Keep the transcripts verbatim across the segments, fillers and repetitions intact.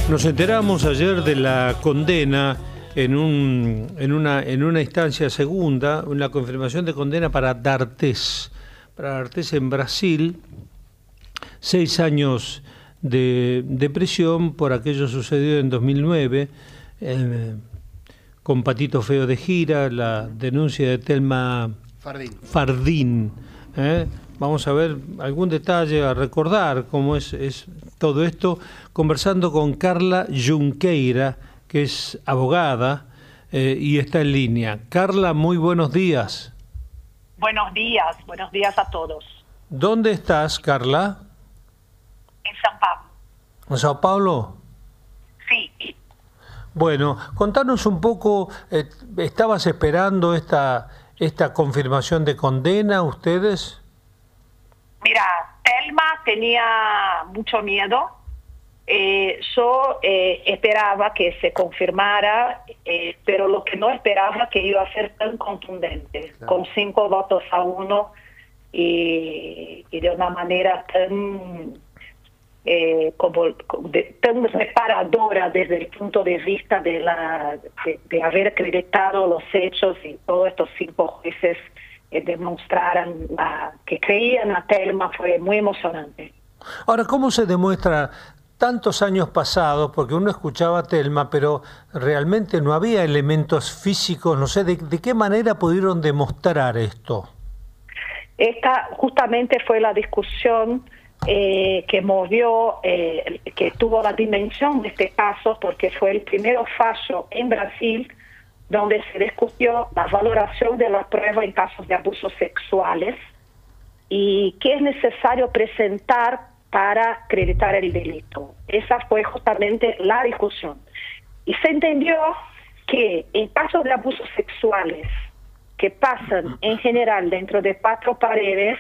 Nos enteramos ayer de la condena en, un, en, una, en una instancia segunda, una confirmación de condena para D'Artés, para D'Artés en Brasil, seis años de, de prisión por aquello sucedido en dos mil nueve, eh, con Patito Feo de gira, la denuncia de Telma Fardín. Fardín ¿eh? Vamos a ver algún detalle, a recordar cómo es, es todo esto, conversando con Carla Junqueira, que es abogada eh, y está en línea. Carla, muy buenos días. Buenos días, buenos días a todos. ¿Dónde estás, Carla? En São Paulo. ¿En Sao Paulo? Sí. Bueno, contanos un poco, eh, ¿estabas esperando esta, esta confirmación de condena ustedes? Mira, Telma tenía mucho miedo. Eh, yo eh, esperaba que se confirmara, eh, pero lo que no esperaba que iba a ser tan contundente, claro, con cinco votos a uno y, y de una manera tan, eh, como, de, tan reparadora desde el punto de vista de, la, de, de haber acreditado los hechos, y todos estos cinco jueces eh, demostraran la, que creían a Telma. Fue muy emocionante. Ahora, ¿cómo se demuestra tantos años pasados? Porque uno escuchaba a Telma, pero realmente no había elementos físicos, no sé, ¿de, de qué manera pudieron demostrar esto? Esta justamente fue la discusión eh, que movió, eh, que tuvo la dimensión de este caso, porque fue el primer fallo en Brasil donde se discutió la valoración de la prueba en casos de abusos sexuales y qué es necesario presentar para acreditar el delito. Esa fue justamente la discusión. Y se entendió que en casos de abusos sexuales que pasan en general dentro de cuatro paredes,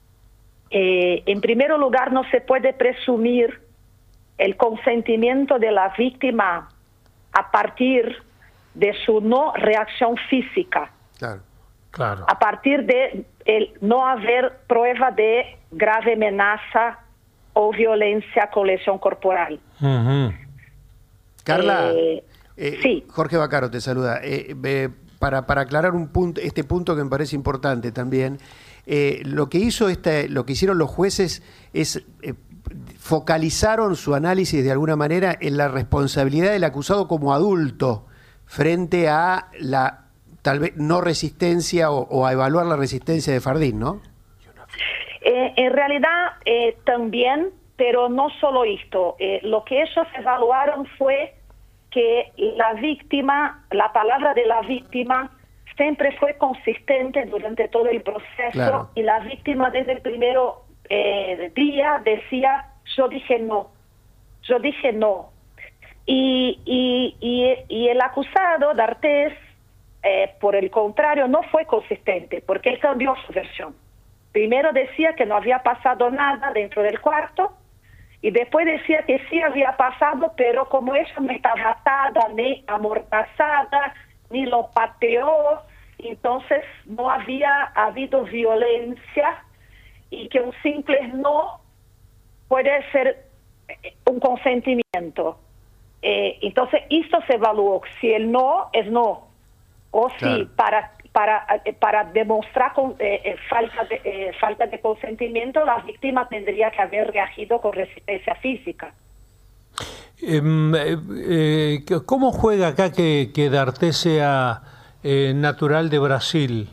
eh, en primer lugar no se puede presumir el consentimiento de la víctima a partir de su no reacción física. Claro, claro. A partir de el no haber prueba de grave amenaza o violencia con lesión corporal. Uh-huh. Carla, eh, eh, sí. Jorge Vaccaro te saluda. Eh, eh, para, para aclarar un punto, este punto que me parece importante también, eh, lo que hizo este, lo que hicieron los jueces es eh, focalizaron su análisis de alguna manera en la responsabilidad del acusado como adulto frente a la tal vez no resistencia o, o a evaluar la resistencia de Fardín, ¿no? Eh, en realidad eh, también, pero no solo esto. Eh, lo que ellos evaluaron fue que la víctima, la palabra de la víctima siempre fue consistente durante todo el proceso, claro, y la víctima desde el primer eh, día decía, yo dije no, yo dije no. Y, y, y, y el acusado, D'Artés, eh, por el contrario, no fue consistente, porque él cambió su versión. Primero decía que no había pasado nada dentro del cuarto, y después decía que sí había pasado, pero como ella no estaba atada, ni amordazada, ni lo pateó, entonces no había habido violencia, y que un simple no puede ser un consentimiento. Eh, entonces, esto se evaluó, si el no es no, o si claro, para... Para, para demostrar con, eh, falta, de, eh, falta de consentimiento, la víctima tendría que haber reagido con resistencia física. Eh, eh, ¿Cómo juega acá que, que D'Artés sea eh, natural de Brasil?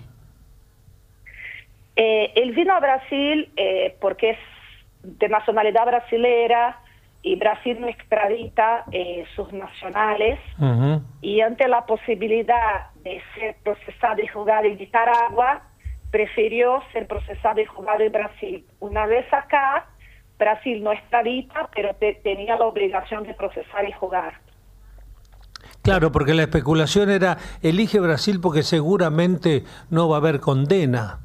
Eh, él vino a Brasil eh, porque es de nacionalidad brasilera, y Brasil no extradita eh, sus nacionales, uh-huh, y ante la posibilidad de ser procesado y juzgado en Nicaragua, prefirió ser procesado y juzgado en Brasil. Una vez acá, Brasil no extradita, pero te, tenía la obligación de procesar y juzgar. Claro, porque la especulación era, elige Brasil porque seguramente no va a haber condena.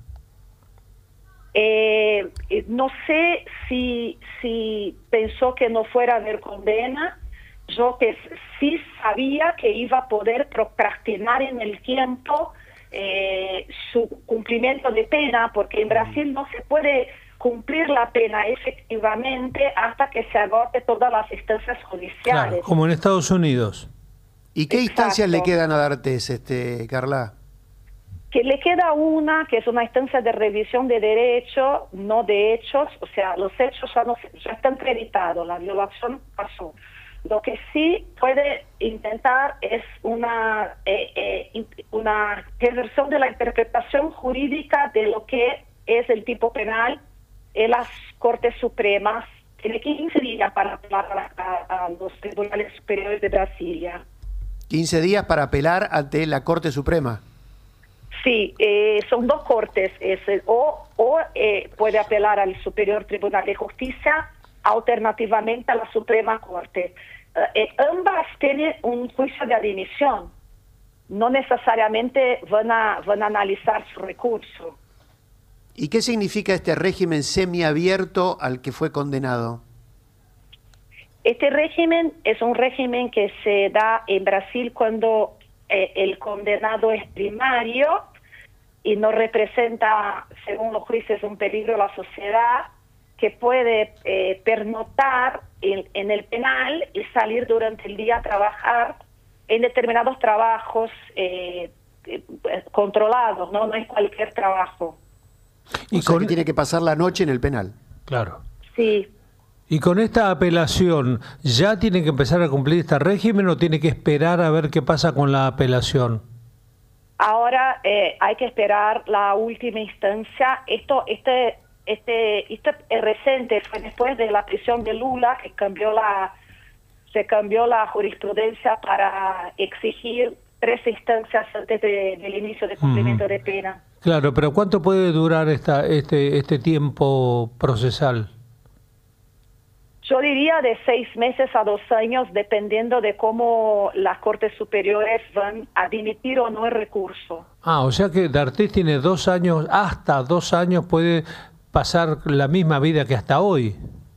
Eh, no sé si, si pensó que no fuera a haber condena. Yo que sí sabía que iba a poder procrastinar en el tiempo eh, su cumplimiento de pena, porque en Brasil no se puede cumplir la pena efectivamente hasta que se agote todas las instancias judiciales. Claro, como en Estados Unidos. ¿Y qué Exacto. instancias le quedan a D'Artés, este, Carla? Que le queda una, que es una instancia de revisión de derecho, no de hechos, o sea, los hechos ya, no, ya están acreditados, la violación pasó. Lo que sí puede intentar es una, eh, eh, una reversión de la interpretación jurídica de lo que es el tipo penal en las Cortes Supremas. Tiene quince días para apelar a, a los tribunales superiores de Brasilia. quince días para apelar ante la Corte Suprema. Sí, eh, son dos cortes, es el, o, o eh, puede apelar al Superior Tribunal de Justicia, alternativamente a la Suprema Corte. Eh, eh, ambas tienen un juicio de admisión, no necesariamente van a, van a analizar su recurso. ¿Y qué significa este régimen semiabierto al que fue condenado? Este régimen es un régimen que se da en Brasil cuando eh, el condenado es primario y no representa, según los jueces, un peligro a la sociedad, que puede eh, pernoctar en, en el penal y salir durante el día a trabajar en determinados trabajos eh, eh, controlados, ¿no? No es cualquier trabajo. Y Y o sea, con, que tiene que pasar la noche en el penal. claro. Sí. Y con esta apelación, ¿ya tiene que empezar a cumplir este régimen o tiene que esperar a ver qué pasa con la apelación? Ahora eh, hay que esperar la última instancia. Esto, este, este, esto es reciente, fue después de la prisión de Lula que cambió la, se cambió la jurisprudencia para exigir tres instancias antes de, del inicio de cumplimiento uh-huh. de pena. Claro, pero ¿cuánto puede durar esta, este, este tiempo procesal? Yo diría de seis meses a dos años, dependiendo de cómo las Cortes Superiores van a admitir o no el recurso. Ah, o sea que D'Artés tiene dos años, hasta dos años puede pasar la misma vida que hasta hoy.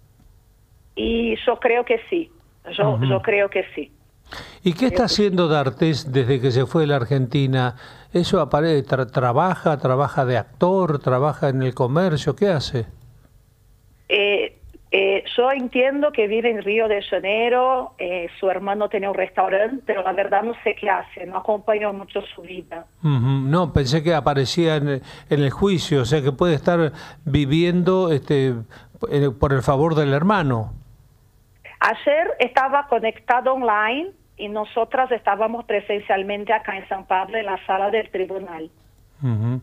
Y yo creo que sí, yo, uh-huh. yo creo que sí. ¿Y qué está haciendo D'Artés desde que se fue de la Argentina? ¿Eso aparece, tra- trabaja, trabaja de actor, trabaja en el comercio? ¿Qué hace? Eh... Eh, yo entiendo que vive en Río de Janeiro, eh, su hermano tiene un restaurante, pero la verdad no sé qué hace, no acompaño mucho su vida. Uh-huh. No, pensé que aparecía en, en el juicio, o sea que puede estar viviendo este, por el favor del hermano. Ayer estaba conectado online y nosotras estábamos presencialmente acá en San Pablo, en la sala del tribunal. Uh-huh.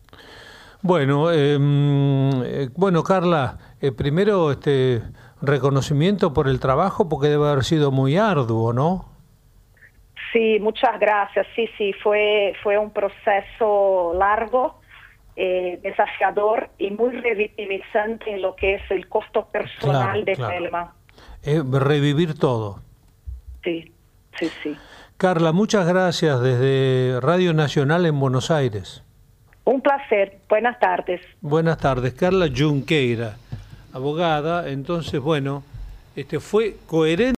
Bueno, eh, eh, bueno, Carla, eh, primero este reconocimiento por el trabajo porque debe haber sido muy arduo, ¿no? Sí, muchas gracias. Sí, sí, fue fue un proceso largo, eh, desafiador y muy revictimizante en lo que es el costo personal claro, de claro. Telma. Eh, revivir todo. Sí, sí, sí. Carla, muchas gracias desde Radio Nacional en Buenos Aires. Un placer. Buenas tardes. Buenas tardes. Carla Junqueira, abogada. Entonces, bueno, este fue coherente.